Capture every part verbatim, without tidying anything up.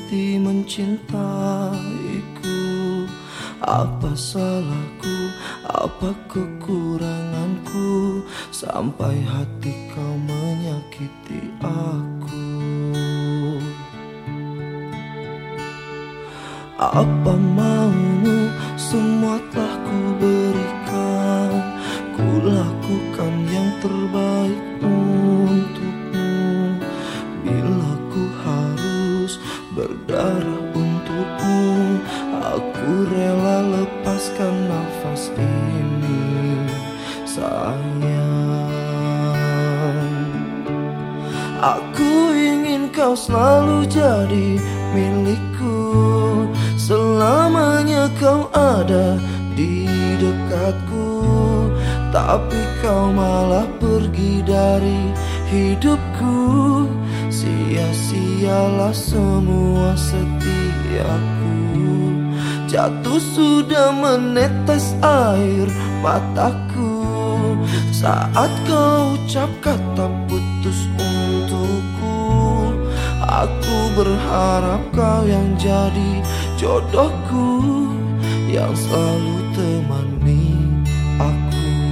berhenti mencintaiku? Apa salahku, apa kekuranganku, sampai hati kau menyakiti aku? Apa maumu, semua telah ku berikan. Ku lakukan yang terbaik untukmu. Bila ku harus berdarah untukmu, aku rela lepaskan nafas ini, sayang. Aku ingin kau selalu jadi milikku, selamanya kau ada di dekatku. Tapi kau malah pergi dari hidupku, sia-sialah semua setiaku. Jatuh sudah menetes air mataku saat kau ucap kata putus untukku. Aku berharap kau yang jadi jodohku, yang selalu temani aku.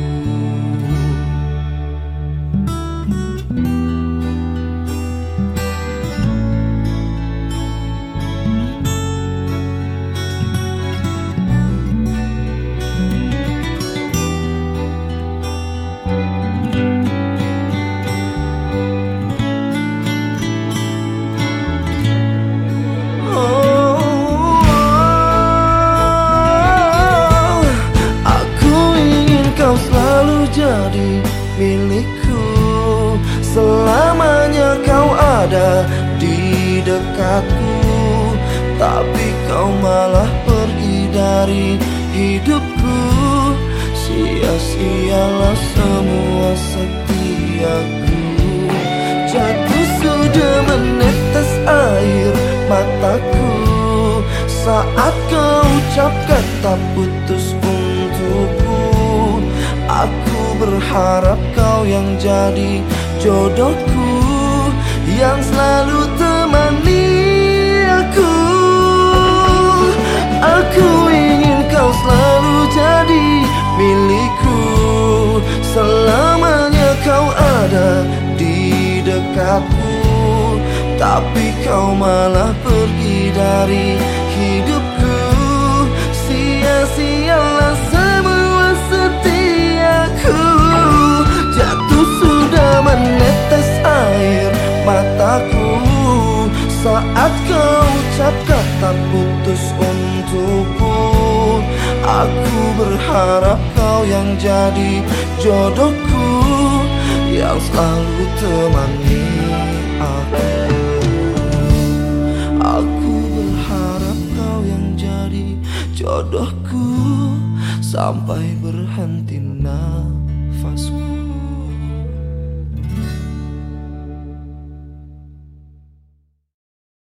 Jadi milikku, selamanya kau ada di dekatku. Tapi kau malah pergi dari hidupku, sia-sialah semua setiaku. Jatuh sudah menetes air mataku saat kau ucap kata putus untukku. Aku berharap kau yang jadi jodohku, yang selalu temani aku. Aku ingin kau selalu jadi milikku, selamanya kau ada di dekatku. Tapi kau malah pergi dari hidupku, sia-sialah semua setiaku. Jatuh sudah menetes air mataku saat kau ucap kata putus untukku. Aku berharap kau yang jadi jodohku, yang selalu temani aku. Aku berharap kau yang jadi jodohku, sampai berhenti nafas.